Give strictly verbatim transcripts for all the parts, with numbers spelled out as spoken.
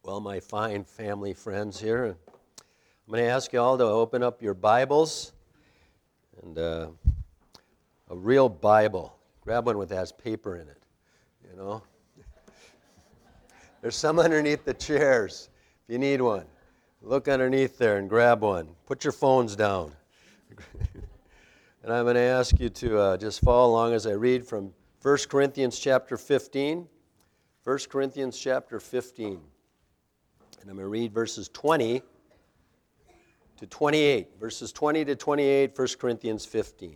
Well, my fine family friends here, I'm going to ask you all to open up your Bibles, and uh, a real Bible. Grab one with that has paper in it, you know. There's some underneath the chairs if you need one. Look underneath there and grab one. Put your phones down. And I'm going to ask you to uh, just follow along as I read from First Corinthians chapter fifteen. First Corinthians chapter fifteen. And I'm going to read verses twenty to twenty-eight. Verses twenty to twenty-eight, First Corinthians fifteen.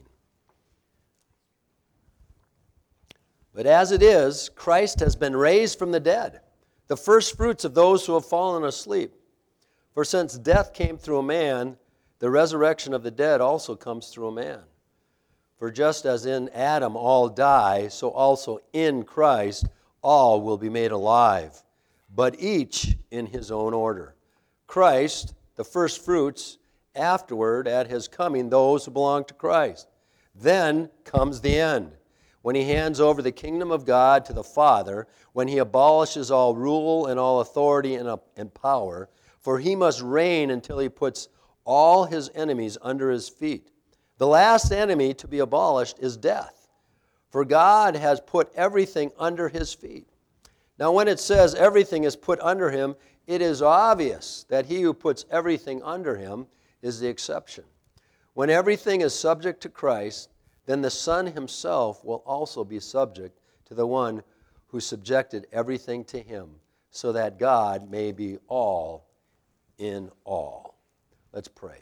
But as it is, Christ has been raised from the dead, the first fruits of those who have fallen asleep. For since death came through a man, the resurrection of the dead also comes through a man. For just as in Adam all die, so also in Christ all will be made alive, but each in his own order. Christ, the first fruits, afterward, at his coming, those who belong to Christ. Then comes the end, when he hands over the kingdom of God to the Father, when he abolishes all rule and all authority and, and power, for he must reign until he puts all his enemies under his feet. The last enemy to be abolished is death, for God has put everything under his feet. Now, when it says everything is put under him, it is obvious that he who puts everything under him is the exception. When everything is subject to Christ, then the Son himself will also be subject to the one who subjected everything to him, so that God may be all in all. Let's pray.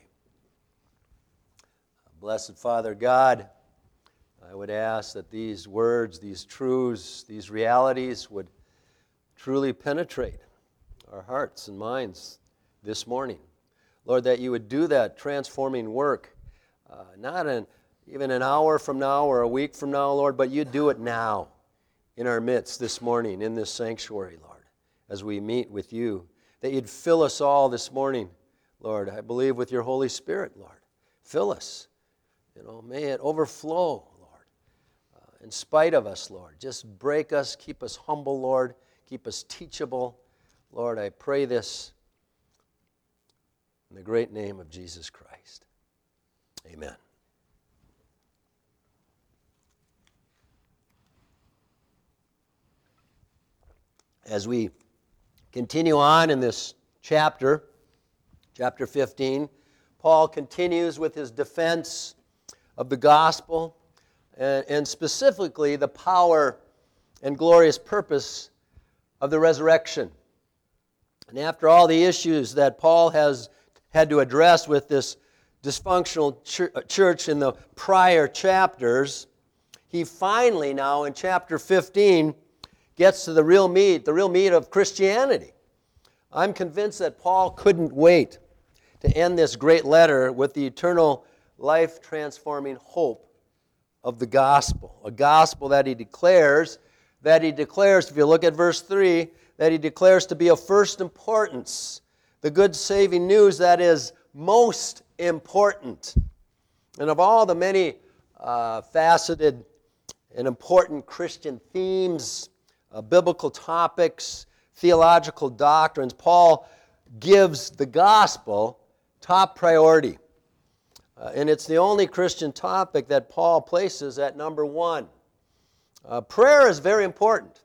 Blessed Father God, I would ask that these words, these truths, these realities would truly penetrate our hearts and minds this morning. Lord, that you would do that transforming work, uh, not in, even an hour from now or a week from now, Lord, but you do it now in our midst this morning in this sanctuary, Lord, as we meet with you. That you'd fill us all this morning, Lord, I believe with your Holy Spirit, Lord. Fill us. You know, may it overflow, Lord, uh, in spite of us, Lord. Just break us, keep us humble, Lord. Keep us teachable. Lord, I pray this in the great name of Jesus Christ. Amen. As we continue on in this chapter, chapter fifteen, Paul continues with his defense of the gospel and, and specifically the power and glorious purpose of the resurrection. And after all the issues that Paul has had to address with this dysfunctional church in the prior chapters, he finally now in chapter fifteen gets to the real meat, the real meat of Christianity. I'm convinced that Paul couldn't wait to end this great letter with the eternal life-transforming hope of the gospel, a gospel that he declares, that he declares, if you look at verse three, that he declares to be of first importance, the good saving news that is most important. And of all the many uh, faceted and important Christian themes, uh, biblical topics, theological doctrines, Paul gives the gospel top priority. Uh, and it's the only Christian topic that Paul places at number one. Uh, prayer is very important,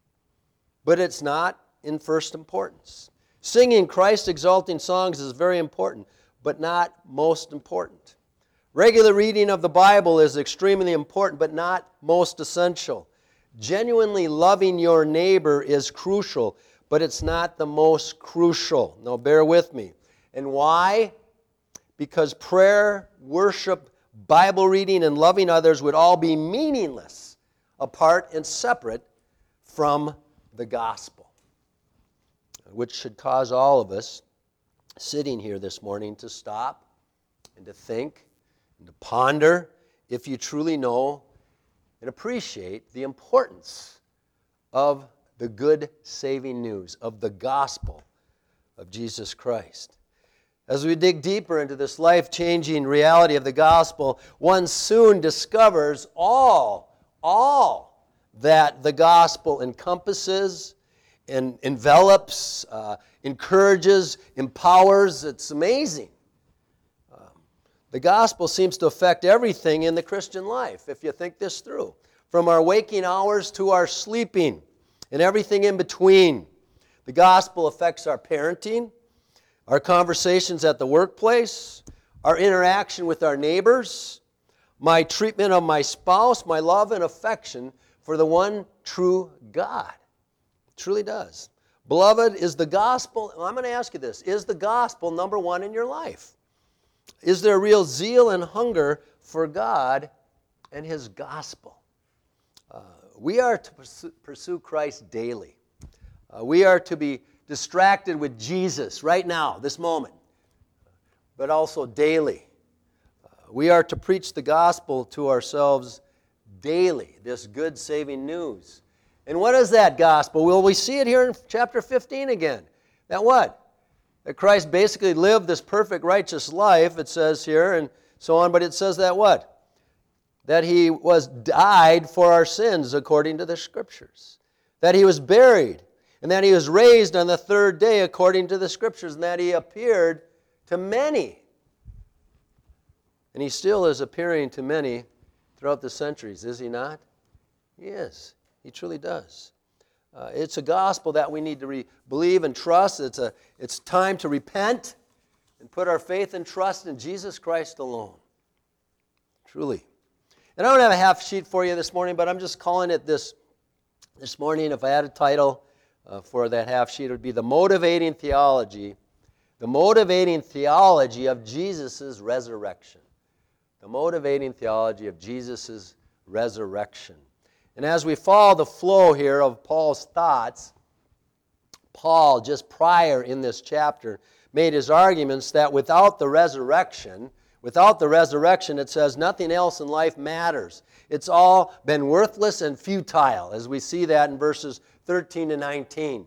but it's not in first importance. Singing Christ-exalting songs is very important, but not most important. Regular reading of the Bible is extremely important, but not most essential. Genuinely loving your neighbor is crucial, but it's not the most crucial. Now, bear with me. And why? Because prayer, worship, Bible reading, and loving others would all be meaningless apart and separate from the gospel, which should cause all of us sitting here this morning to stop and to think and to ponder if you truly know and appreciate the importance of the good saving news, of the gospel of Jesus Christ. As we dig deeper into this life-changing reality of the gospel, one soon discovers all, all that the gospel encompasses and envelops, uh, encourages, empowers. It's amazing. Um, the gospel seems to affect everything in the Christian life, if you think this through. From our waking hours to our sleeping and everything in between. The gospel affects our parenting, our conversations at the workplace, our interaction with our neighbors, my treatment of my spouse, my love and affection for the one true God. It truly does. Beloved, is the gospel, I'm going to ask you this, is the gospel number one in your life? Is there real zeal and hunger for God and His gospel? Uh, we are to pursue, pursue Christ daily. Uh, we are to be distracted with Jesus right now, this moment, but also daily. Uh, we are to preach the gospel to ourselves daily, this good saving news. And what is that gospel? Well, we see it here in chapter fifteen again. That what? That Christ basically lived this perfect righteous life, it says here, and so on, but it says that what? That He was died for our sins according to the Scriptures. That He was buried, and that He was raised on the third day according to the Scriptures, and that He appeared to many. And He still is appearing to many throughout the centuries, is He not? He is. He truly does. Uh, it's a gospel that we need to re- believe and trust. It's, a, it's time to repent and put our faith and trust in Jesus Christ alone. Truly. And I don't have a half sheet for you this morning, but I'm just calling it this this morning. If I had a title uh, for that half sheet, it would be The Motivating Theology, The Motivating Theology of Jesus' Resurrection. The Motivating Theology of Jesus' Resurrection. And as we follow the flow here of Paul's thoughts, Paul, just prior in this chapter, made his arguments that without the resurrection, without the resurrection, it says nothing else in life matters. It's all been worthless and futile, as we see that in verses thirteen to nineteen.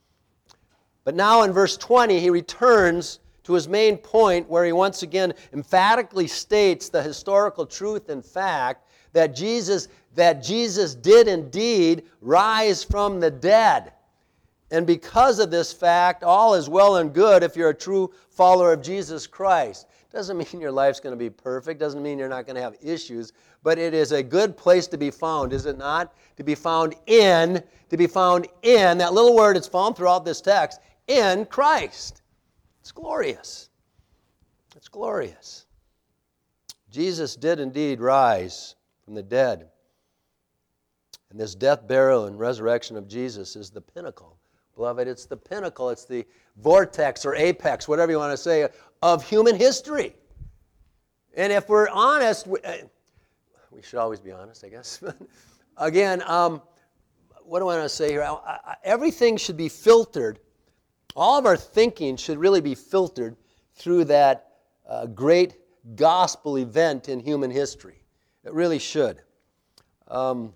But now in verse twenty, he returns to his main point where he once again emphatically states the historical truth and fact that Jesus, that Jesus did indeed rise from the dead. And because of this fact, all is well and good if you're a true follower of Jesus Christ. Doesn't mean your life's going to be perfect. Doesn't mean you're not going to have issues. But it is a good place to be found, is it not? To be found in, to be found in, that little word is found throughout this text, in Christ. It's glorious. It's glorious. Jesus did indeed rise from the dead. And this death, burial, and resurrection of Jesus is the pinnacle. Beloved, it's the pinnacle. It's the vortex or apex, whatever you want to say, of human history. And if we're honest, we, uh, we should always be honest, I guess. Again, um, what do I want to say here? I, I, everything should be filtered. All of our thinking should really be filtered through that uh, great gospel event in human history. It really should. Um,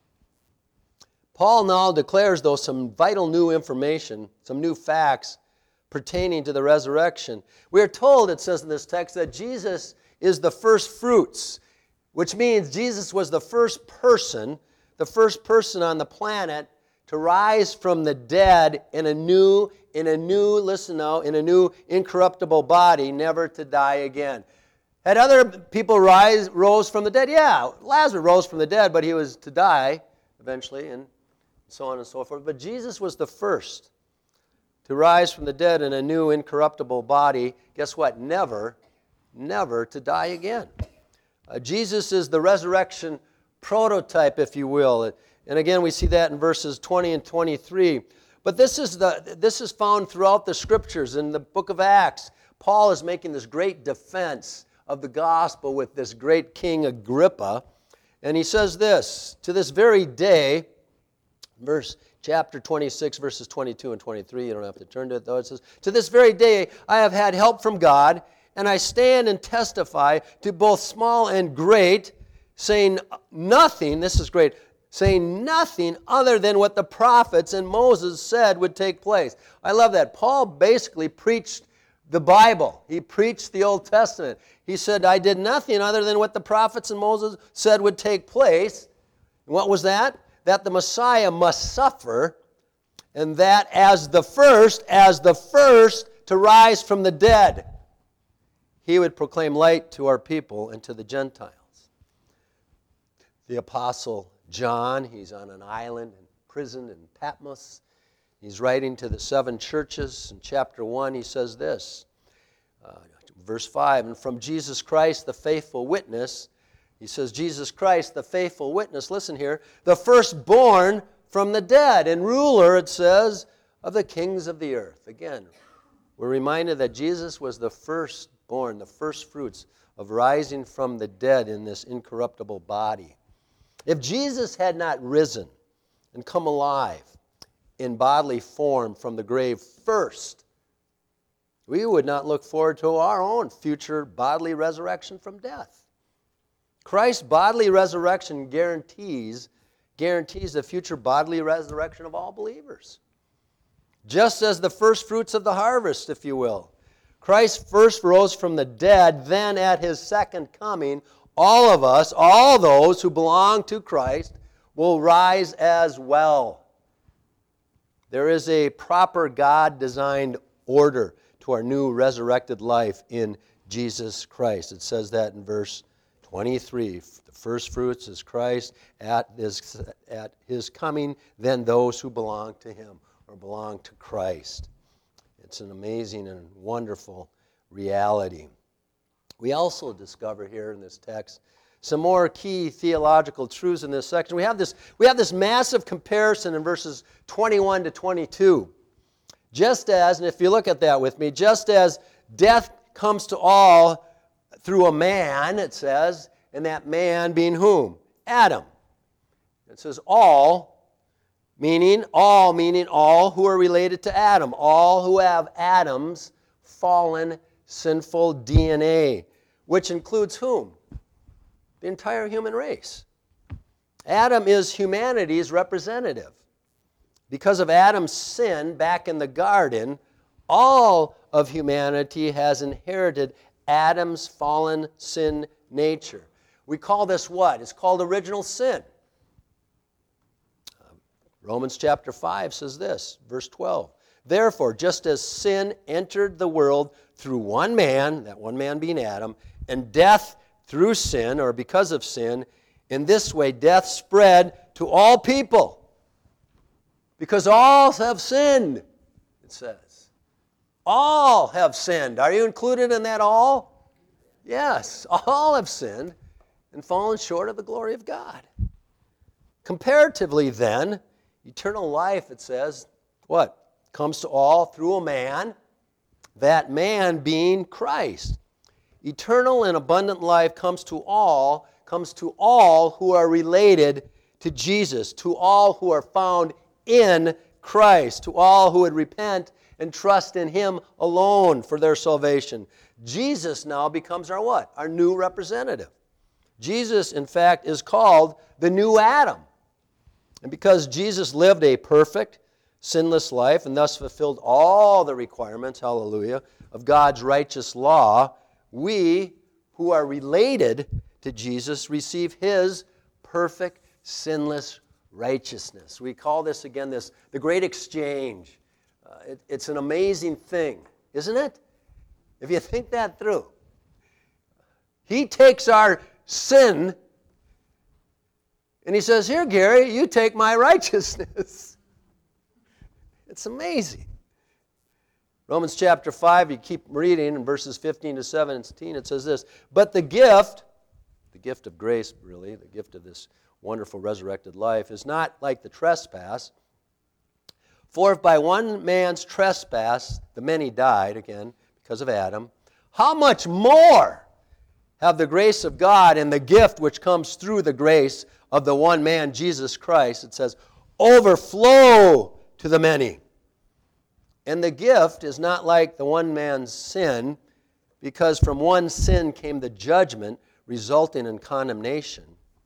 Paul now declares, though, some vital new information, some new facts pertaining to the resurrection. We are told, it says in this text, that Jesus is the first fruits, which means Jesus was the first person, the first person on the planet to rise from the dead in a new, in a new, listen now, in a new incorruptible body, never to die again. Had other people rise, rose from the dead? Yeah, Lazarus rose from the dead, but he was to die eventually, and so on and so forth. But Jesus was the first to rise from the dead in a new incorruptible body. Guess what? Never, never to die again. Uh, Jesus is the resurrection prototype, if you will. And again, we see that in verses twenty and twenty-three. But this is the this is found throughout the Scriptures. In the book of Acts, Paul is making this great defense of the gospel with this great King Agrippa. And he says this, to this very day, verse chapter twenty-six, verses twenty-two and twenty-three, you don't have to turn to it though, it says, to this very day I have had help from God, and I stand and testify to both small and great, saying nothing, this is great, saying nothing other than what the prophets and Moses said would take place. I love that. Paul basically preached the Bible. He preached the Old Testament. He said, I did nothing other than what the prophets and Moses said would take place. And what was that? That the Messiah must suffer and that as the first, as the first to rise from the dead, he would proclaim light to our people and to the Gentiles. The Apostle John, he's on an island in prison in Patmos. He's writing to the seven churches. In chapter one, he says this, uh, verse five, and from Jesus Christ, the faithful witness, he says, Jesus Christ, the faithful witness, listen here, the firstborn from the dead, and ruler, it says, of the kings of the earth. Again, we're reminded that Jesus was the firstborn, the first fruits of rising from the dead in this incorruptible body. If Jesus had not risen and come alive in bodily form from the grave first, we would not look forward to our own future bodily resurrection from death. Christ's bodily resurrection guarantees, guarantees the future bodily resurrection of all believers. Just as the first fruits of the harvest, if you will. Christ first rose from the dead, then at his second coming, all of us, all those who belong to Christ, will rise as well. There is a proper God-designed order to our new resurrected life in Jesus Christ. It says that in verse twenty-three. The first fruits is Christ at his, at his coming, then those who belong to him or belong to Christ. It's an amazing and wonderful reality. We also discover here in this text some more key theological truths in this section. We have this, we have this massive comparison in verses twenty-one to twenty-two. Just as, and if you look at that with me, just as death comes to all through a man, it says, and that man being whom? Adam. It says all, meaning all, meaning all who are related to Adam, all who have Adam's fallen sinful D N A, which includes whom? The entire human race. Adam is humanity's representative. Because of Adam's sin back in the garden, all of humanity has inherited Adam's fallen sin nature. We call this what? It's called original sin. Romans chapter five says this, verse twelve. Therefore, just as sin entered the world through one man, that one man being Adam, and death through sin, or because of sin, in this way death spread to all people. Because all have sinned, it says. All have sinned. Are you included in that all? Yes, all have sinned and fallen short of the glory of God. Comparatively then, eternal life, it says, what? Comes to all through a man, that man being Christ. Eternal and abundant life comes to all, comes to all who are related to Jesus, to all who are found in Christ, to all who would repent and trust in him alone for their salvation. Jesus now becomes our what? Our new representative. Jesus, in fact, is called the new Adam. And because Jesus lived a perfect, sinless life and thus fulfilled all the requirements, hallelujah, of God's righteous law, we who are related to Jesus receive his perfect, sinless righteousness. We call this, again, this the great exchange. Uh, it, it's an amazing thing, isn't it? If you think that through. He takes our sin and he says, here, Gary, you take my righteousness. It's amazing. Romans chapter five, you keep reading in verses fifteen to seventeen, it says this, but the gift, the gift of grace, really, the gift of this wonderful resurrected life, is not like the trespass. For if by one man's trespass the many died, again, because of Adam, how much more have the grace of God and the gift which comes through the grace of the one man, Jesus Christ, it says, overflow to the many. And the gift is not like the one man's sin, because from one sin came the judgment resulting in condemnation.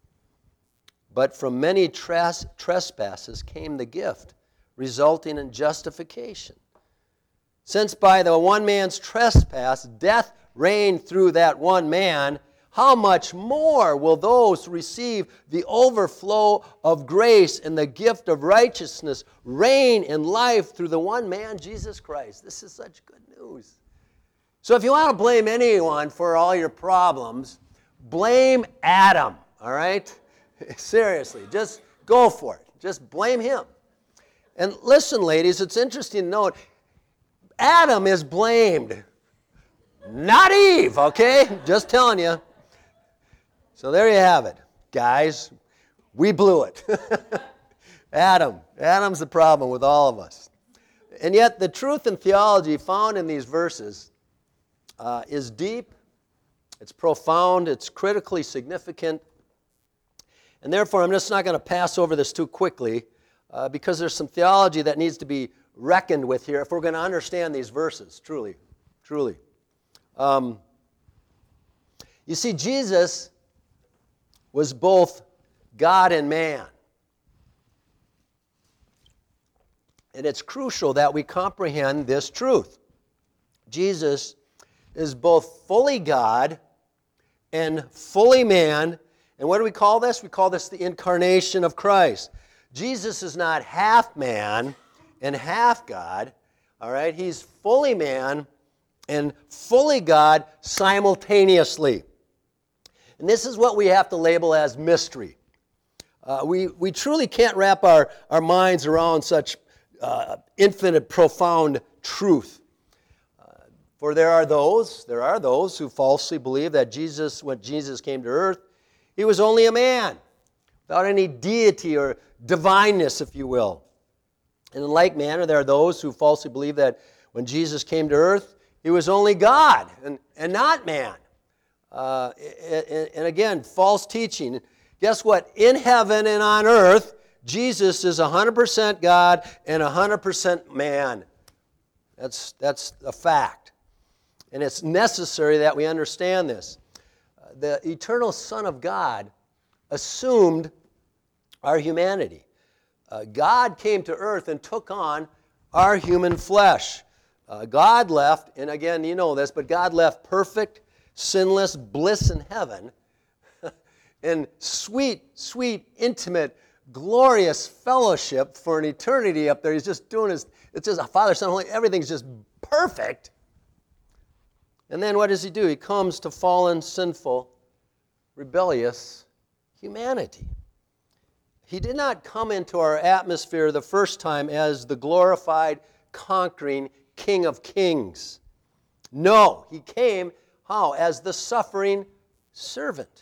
But from many tres- trespasses came the gift, resulting in justification. Since by the one man's trespass death reigned through that one man, how much more will those who receive the overflow of grace and the gift of righteousness reign in life through the one man, Jesus Christ? This is such good news. So if you want to blame anyone for all your problems, blame Adam, all right? Seriously, just go for it. Just blame him. And listen, ladies, it's interesting to note, Adam is blamed, not Eve, okay? Just telling you. So there you have it. Guys, we blew it. Adam. Adam's the problem with all of us. And yet the truth and theology found in these verses uh, is deep, it's profound, it's critically significant. And therefore, I'm just not going to pass over this too quickly uh, because there's some theology that needs to be reckoned with here if we're going to understand these verses, truly, truly. Um, you see, Jesus was both God and man. And it's crucial that we comprehend this truth. Jesus is both fully God and fully man. And what do we call this? We call this the incarnation of Christ. Jesus is not half man and half God. All right? He's fully man and fully God simultaneously. And this is what we have to label as mystery. Uh, we, we truly can't wrap our, our minds around such uh, infinite, profound truth. Uh, for there are those, there are those who falsely believe that Jesus, when Jesus came to earth, he was only a man, without any deity or divineness, if you will. And in like manner, there are those who falsely believe that when Jesus came to earth, he was only God and, and not man. Uh, and, and again, false teaching. Guess what? In heaven and on earth, Jesus is one hundred percent God and one hundred percent man. That's, that's a fact. And it's necessary that we understand this. Uh, the eternal Son of God assumed our humanity. Uh, God came to earth and took on our human flesh. Uh, God left, and again, you know this, but God left perfect, sinless bliss in heaven and sweet, sweet, intimate, glorious fellowship for an eternity up there. He's just doing his, it's just a Father, Son, Holy, everything's just perfect. And then what does he do? He comes to fallen, sinful, rebellious humanity. He did not come into our atmosphere the first time as the glorified, conquering King of Kings. No, he came, how? As the suffering servant.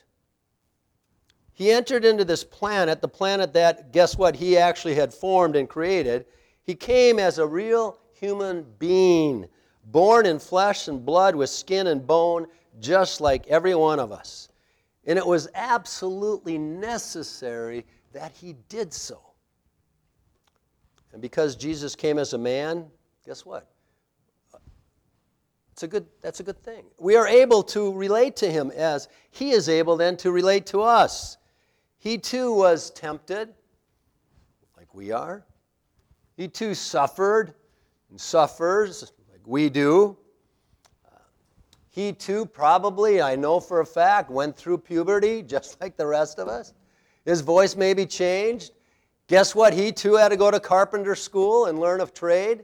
He entered into this planet, the planet that, guess what, he actually had formed and created. He came as a real human being, born in flesh and blood with skin and bone, just like every one of us. And it was absolutely necessary that he did so. And because Jesus came as a man, guess what? It's a good, that's a good thing. We are able to relate to him as he is able then to relate to us. He too was tempted, like we are. He too suffered and suffers, like we do. Uh, he too probably, I know for a fact, went through puberty just like the rest of us. His voice may be changed. Guess what? He too had to go to carpenter school and learn a trade.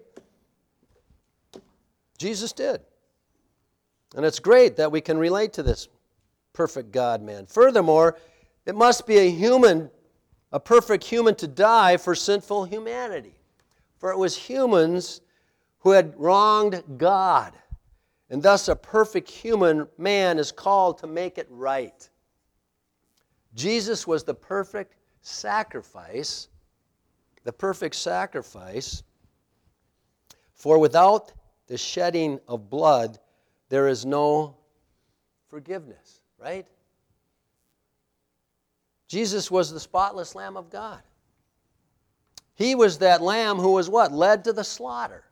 Jesus did. And it's great that we can relate to this perfect God-man. Furthermore, it must be a human, a perfect human to die for sinful humanity. For it was humans who had wronged God. And thus a perfect human man is called to make it right. Jesus was the perfect sacrifice, the perfect sacrifice, for without the shedding of blood, there is no forgiveness, right? Jesus was the spotless Lamb of God. He was that lamb who was what? Led to the slaughter.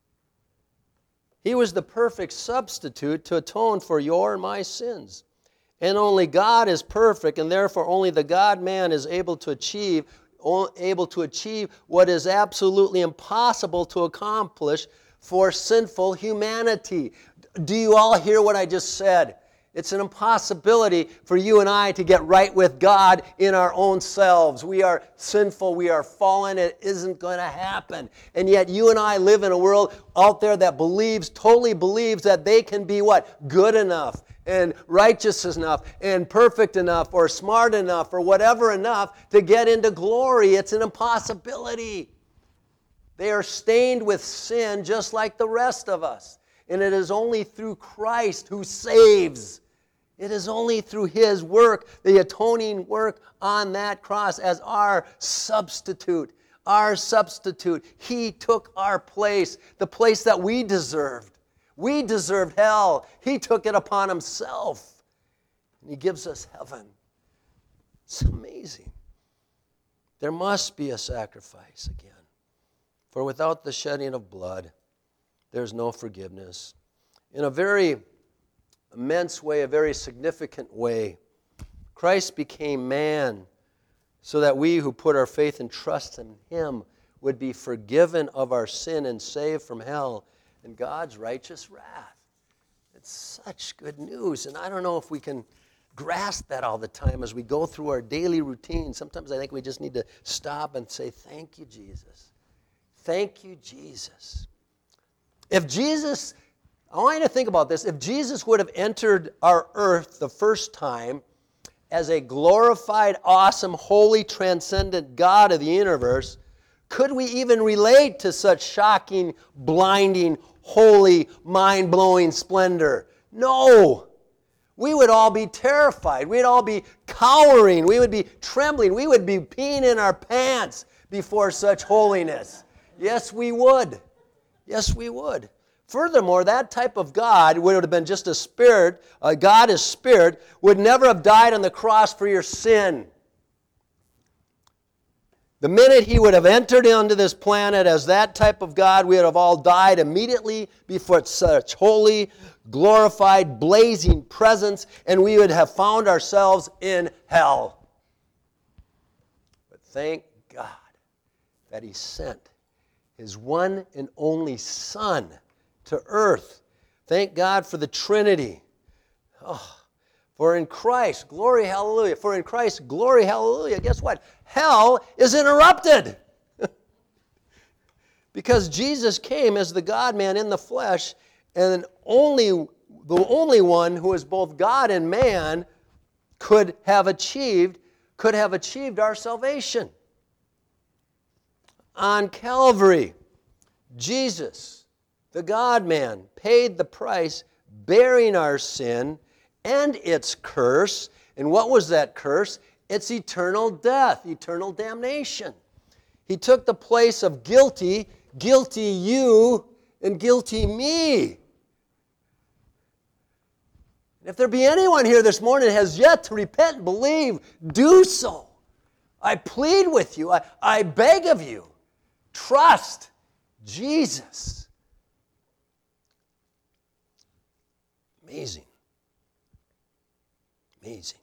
He was the perfect substitute to atone for your and my sins. And only God is perfect, and therefore only the God-man is able to achieve, able to achieve what is absolutely impossible to accomplish for sinful humanity. Do you all hear what I just said? It's an impossibility for you and I to get right with God in our own selves. We are sinful. We are fallen. It isn't going to happen. And yet you and I live in a world out there that believes, totally believes that they can be what? Good enough and righteous enough and perfect enough or smart enough or whatever enough to get into glory. It's an impossibility. They are stained with sin just like the rest of us. And it is only through Christ who saves. It is only through His work, the atoning work on that cross as our substitute. Our substitute. He took our place, the place that we deserved. We deserved hell. He took it upon Himself. And He gives us heaven. It's amazing. There must be a sacrifice again. For without the shedding of blood, there's no forgiveness. In a very immense way, a very significant way, Christ became man so that we who put our faith and trust in Him would be forgiven of our sin and saved from hell and God's righteous wrath. It's such good news, and I don't know if we can grasp that all the time as we go through our daily routine. Sometimes I think we just need to stop and say, thank you, Jesus. Thank you, Jesus. If Jesus, I want you to think about this, if Jesus would have entered our earth the first time as a glorified, awesome, holy, transcendent God of the universe, could we even relate to such shocking, blinding, holy, mind-blowing splendor? No. We would all be terrified. We'd all be cowering. We would be trembling. We would be peeing in our pants before such holiness. Yes, we would. Yes, we would. Furthermore, that type of God would have been just a spirit, a God is spirit, would never have died on the cross for your sin. The minute He would have entered onto this planet as that type of God, we would have all died immediately before such holy, glorified, blazing presence, and we would have found ourselves in hell. But thank God that He sent His one and only Son to earth. Thank God for the Trinity. Oh, for in Christ, glory, hallelujah. For in Christ, glory, hallelujah. Guess what? Hell is interrupted. Because Jesus came as the God-man in the flesh, and only the only one who is both God and man could have achieved, could have achieved our salvation. On Calvary, Jesus, the God-man, paid the price, bearing our sin and its curse. And what was that curse? It's eternal death, eternal damnation. He took the place of guilty, guilty you, and guilty me. If there be anyone here this morning that has yet to repent and believe, do so. I plead with you. I, I beg of you. Trust Jesus. Amazing. Amazing.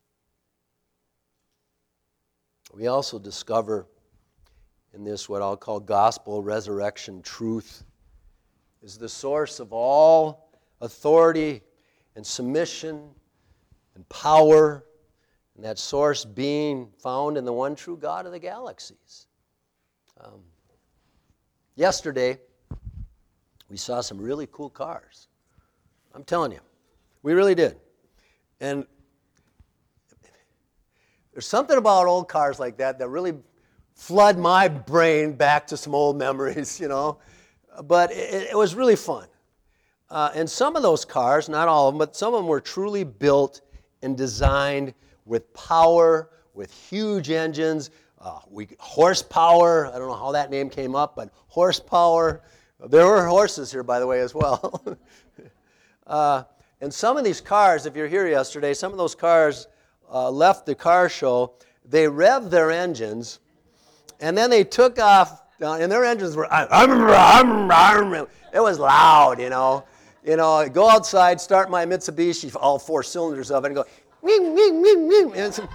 We also discover in this what I'll call gospel resurrection truth is the source of all authority and submission and power, and that source being found in the one true God of the galaxies. Um, yesterday, we saw some really cool cars. I'm telling you, we really did. And there's something about old cars like that that really flood my brain back to some old memories, you know. But it, it was really fun. Uh, and some of those cars, not all of them, but some of them were truly built and designed with power, with huge engines, uh, we, horsepower. I don't know how that name came up, but horsepower. There were horses here, by the way, as well. uh, and some of these cars, if you're here yesterday, some of those cars uh, left the car show. They revved their engines, and then they took off, and their engines were, it was loud, you know. You know, I go outside, start my Mitsubishi, all four cylinders of it, and go, wing, wing, wing, wing. And, some,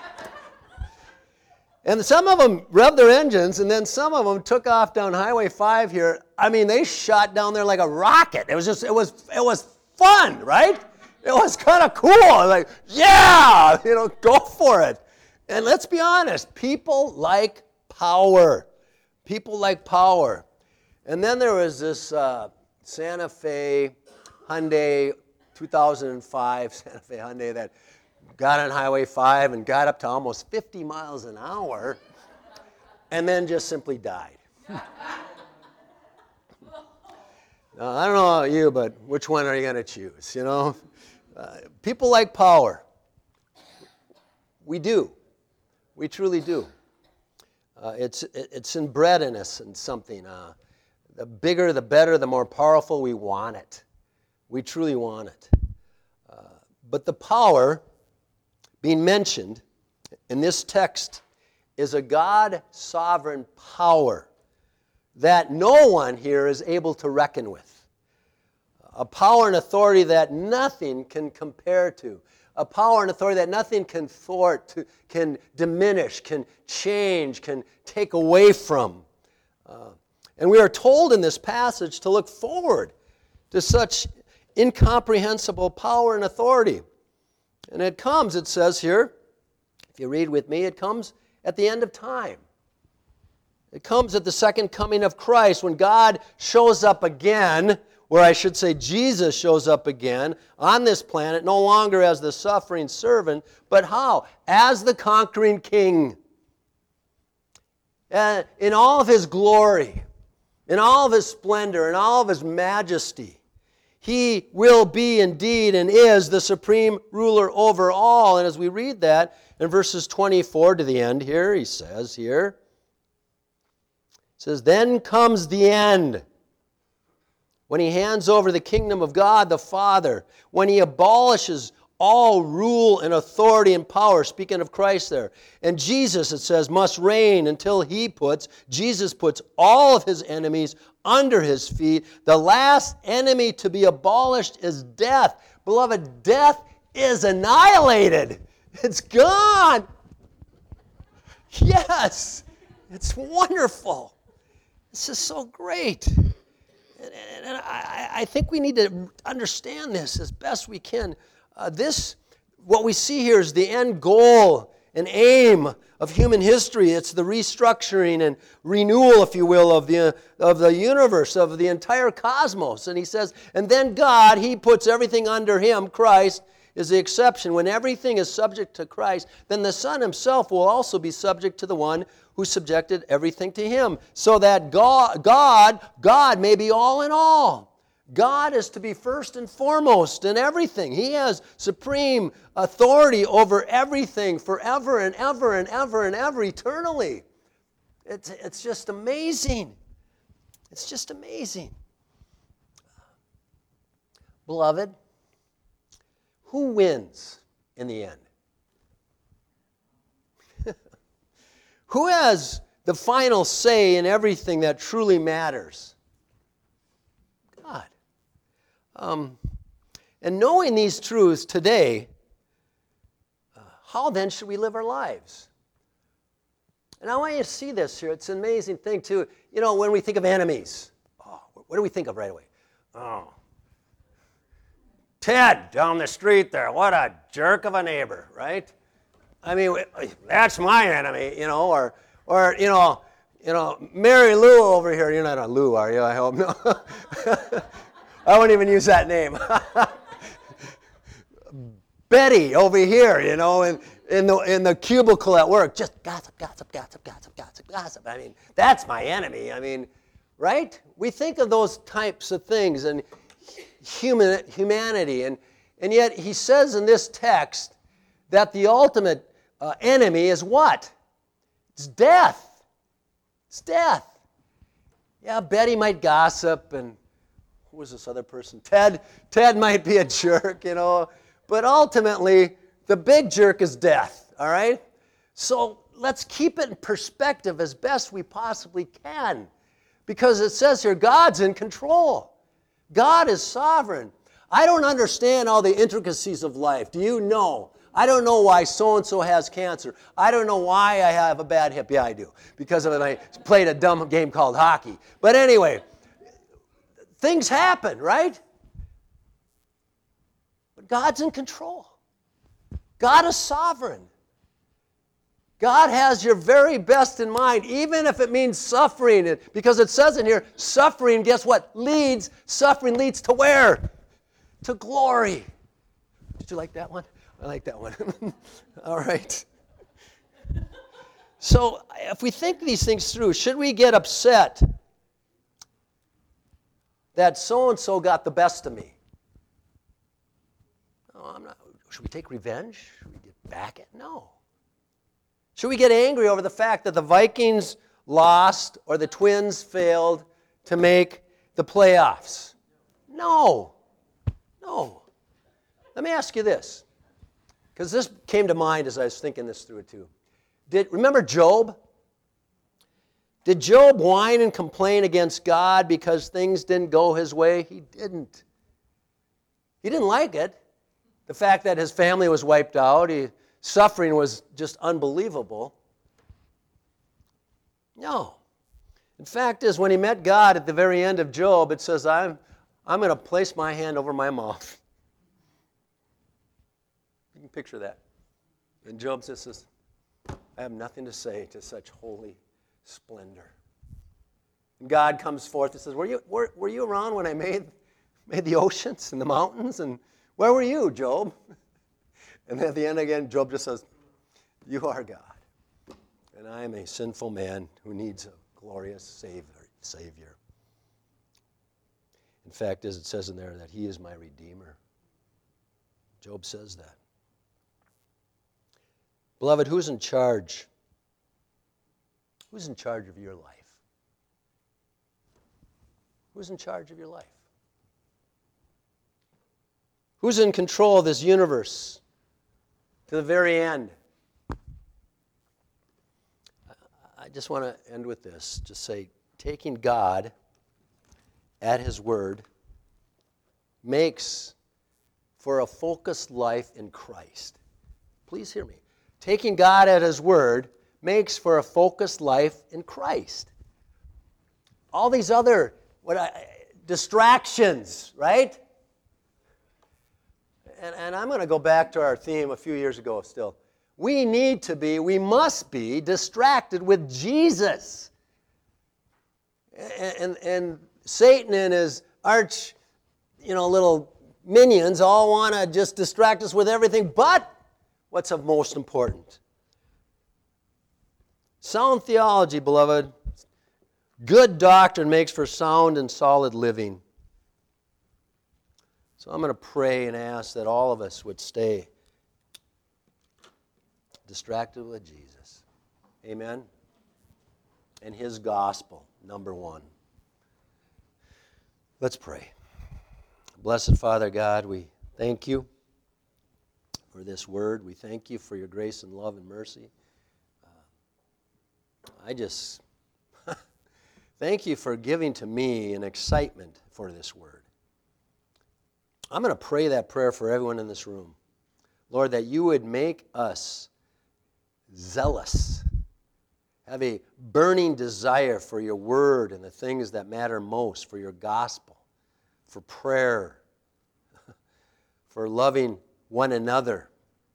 and some of them revved their engines, and then some of them took off down Highway five here. I mean, they shot down there like a rocket. It was just, it was, it was fun, right? It was kind of cool. Like, yeah, you know, go for it. And let's be honest, people like power. People like power. And then there was this uh, Santa Fe Hyundai two thousand five Santa Fe Hyundai that got on Highway five and got up to almost fifty miles an hour and then just simply died. Now, I don't know about you, but which one are you going to choose, you know? Uh, people like power. We do. We truly do. Uh, it's, it's inbred in us in something. Uh, the bigger, the better, the more powerful we want it. We truly want it. Uh, but the power being mentioned in this text is a God-sovereign power that no one here is able to reckon with. A power and authority that nothing can compare to. A power and authority that nothing can thwart, to, can diminish, can change, can take away from. Uh, and we are told in this passage to look forward to such incomprehensible power and authority. And it comes, it says here, if you read with me, it comes at the end of time. It comes at the second coming of Christ when God shows up again, or I should say Jesus shows up again on this planet, no longer as the suffering servant, but how? As the conquering king. Uh, in all of his glory, in all of his splendor, in all of his majesty. He will be indeed and is the supreme ruler over all. And as we read that in verses twenty-four to the end here, he says here, it says, then comes the end, when he hands over the kingdom of God the Father, when he abolishes all rule and authority and power, speaking of Christ there. And Jesus, it says, must reign until he puts, Jesus puts all of his enemies under his feet. The last enemy to be abolished is death. Beloved, death is annihilated. It's gone. Yes, it's wonderful. This is so great. And, and I, I think we need to understand this as best we can. Uh, this, what we see here is the end goal and aim of human history. It's the restructuring and renewal, if you will, of the, of the universe, of the entire cosmos. And he says, and then God, he puts everything under him. Christ is the exception. When everything is subject to Christ, then the Son himself will also be subject to the one who subjected everything to him, so that God, God, God may be all in all. God is to be first and foremost in everything. He has supreme authority over everything forever and ever and ever and ever, eternally. It's, it's just amazing. It's just amazing. Beloved, who wins in the end? Who has the final say in everything that truly matters? God. Um, and knowing these truths today, uh, how then should we live our lives? And I want you to see this here. It's an amazing thing, too. You know, when we think of enemies, oh, what do we think of right away? Oh, Ted down the street there. What a jerk of a neighbor, right? I mean, that's my enemy, you know, or, or you know, you know, Mary Lou over here. You're not a Lou, are you? I hope no. I won't even use that name. Betty over here, you know, in, in the in the cubicle at work, just gossip, gossip, gossip, gossip, gossip, gossip. I mean, that's my enemy. I mean, right? We think of those types of things and human humanity, and and yet he says in this text that the ultimate uh, enemy is what? It's death. It's death. Yeah, Betty might gossip, and who was this other person? Ted. Ted might be a jerk, you know. But ultimately, the big jerk is death, all right? So let's keep it in perspective as best we possibly can. Because it says here, God's in control. God is sovereign. I don't understand all the intricacies of life. Do you know? I don't know why so-and-so has cancer. I don't know why I have a bad hip. Yeah, I do. Because of it, I played a dumb game called hockey. But anyway, things happen, right? But God's in control. God is sovereign. God has your very best in mind, even if it means suffering. Because it says in here, suffering, guess what? Leads, suffering leads to where? To glory. Did you like that one? I like that one. All right. So if we think these things through, should we get upset that so-and-so got the best of me? No, I'm not. Should we take revenge? Should we get back at? No. Should we get angry over the fact that the Vikings lost or the Twins failed to make the playoffs? No. No. Let me ask you this, because this came to mind as I was thinking this through too. Did, remember Job? Did Job whine and complain against God because things didn't go his way? He didn't. He didn't like it. The fact that his family was wiped out, he, suffering was just unbelievable. No. In fact is, when he met God at the very end of Job, it says, I'm, I'm going to place my hand over my mouth. You can picture that. And Job says, I have nothing to say to such holy splendor. And God comes forth and says, were you, were, were you around when I made, made the oceans and the mountains? And where were you, Job? And then at the end again, Job just says, you are God. And I am a sinful man who needs a glorious Savior. Savior. In fact, as it says in there, that he is my Redeemer. Job says that. Beloved, who's in charge? Who's in charge of your life? Who's in charge of your life? Who's in control of this universe to the very end? I just want to end with this. Just say, taking God at His word makes for a focused life in Christ. Please hear me. Taking God at His word makes for a focused life in Christ. All these other what I, distractions, right? And, and I'm going to go back to our theme a few years ago still. We need to be, we must be distracted with Jesus. And, and, and Satan and his arch, you know, little minions all want to just distract us with everything but what's of most important. Sound theology, beloved. Good doctrine makes for sound and solid living. So I'm going to pray and ask that all of us would stay distracted with Jesus. Amen? And His gospel, number one. Let's pray. Blessed Father God, we thank you for this word. We thank you for your grace and love and mercy. Uh, I just thank you for giving to me an excitement for this word. I'm going to pray that prayer for everyone in this room. Lord, that you would make us zealous, have a burning desire for your word and the things that matter most, for your gospel, for prayer, for loving one another,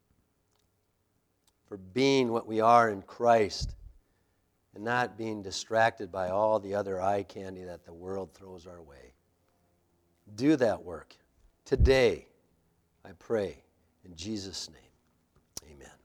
for being what we are in Christ, and not being distracted by all the other eye candy that the world throws our way. Do that work today, I pray, in Jesus' name. Amen.